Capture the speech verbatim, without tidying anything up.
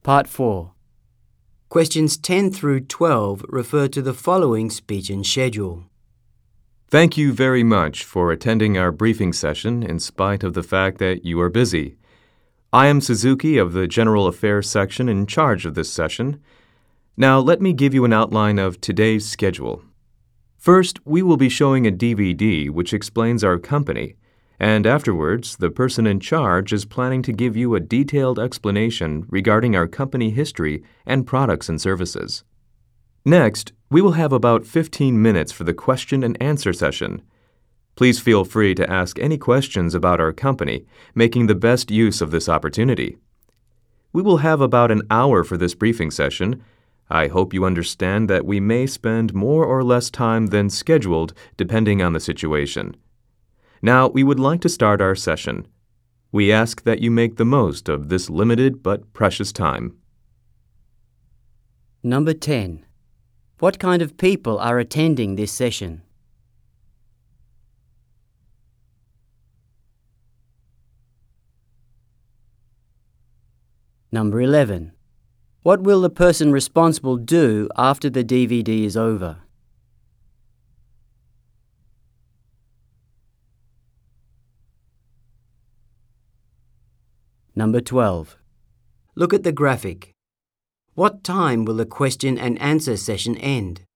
Part four. Questions ten through twelve refer to the following speech and schedule. Thank you very much for attending our briefing session in spite of the fact that you are busy. I am Suzuki of the General Affairs section in charge of this session. Now let me give you an outline of today's schedule. First, we will be showing a D V D which explains our company, and afterwards, the person in charge is planning to give you a detailed explanation regarding our company history and products and services. Next, we will have about fifteen minutes for the question and answer session. Please feel free to ask any questions about our company, making the best use of this opportunity. We will have about an hour for this briefing session. I hope you understand that we may spend more or less time than scheduled depending on the situation. Now, we would like to start our session. We ask that you make the most of this limited but precious time. Number ten. What kind of people are attending this session? Number eleven. What will the person responsible do after the D V D is over? Number twelve. Look at the graphic. What time will the question and answer session end?